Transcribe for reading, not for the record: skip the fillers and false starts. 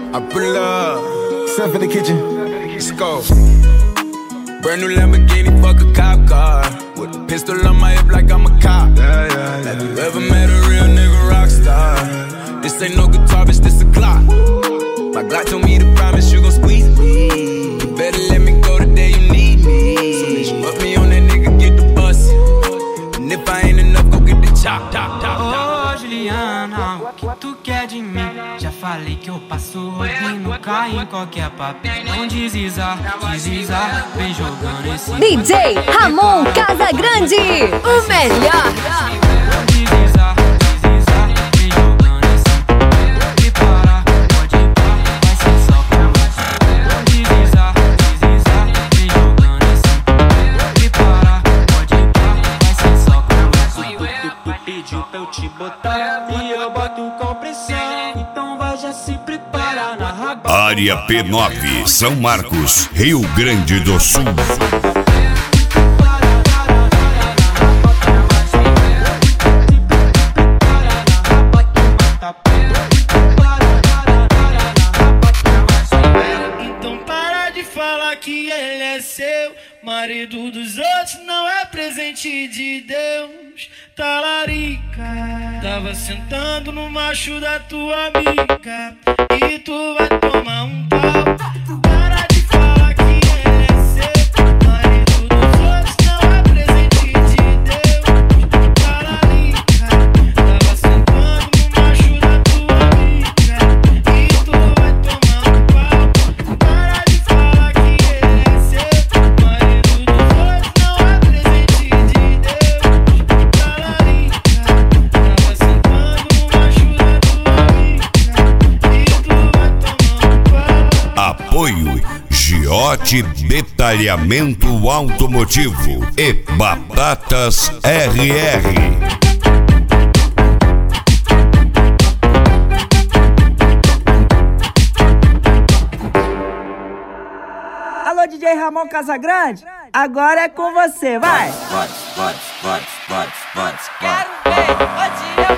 I pull up, Step in the kitchen. let's go. Brand new Lamborghini, fuck a cop car. With a pistol on my hip like I'm a cop. Have you ever met a real nigga rock star? This ain't no guitar, bitch, this a clock. My Glock told me to promise you gon' squeeze me. You better let me go the day you need me. So bitch, put me on that nigga, get the bus. And if I ain't enough, go get the chop. Ô Juliana, o que tu quer de mim? Já falei que eu passo rodinho, cai em qualquer papel. Não desisa, vem jogando esse DJ Ramon Casagrande, o melhor. Não desisa, vem jogando esse e para, pode ir pra, vai ser só com você. Não desisa, vem jogando esse e para, pode ir pra, vai ser só com você. Tu pediu pra eu te botar e eu boto com pressão. Então vai, já se prepara na raba. Área P9, São Marcos, Rio Grande do Sul. Então para de falar que ele é seu. Marido dos outros não é presente de Deus. Talarica, tava sentando no macho da tua amiga e tu vai tomar um pau. Para de falar que ele é seu. Marido dos outros não é presente de Deus. Talarica, tava sentando no macho da tua amiga e tu vai tomar um pau. Para de falar que ele é seu. Marido dos outros não é presente de Deus. Talarica, tava sentando no macho da tua amiga e tu vai tomar um pau. Apoio Giote Detalhamento Automotivo e Batatas RR. Alô, DJ Ramon Casagrande, agora é com você, vai! Quero ver,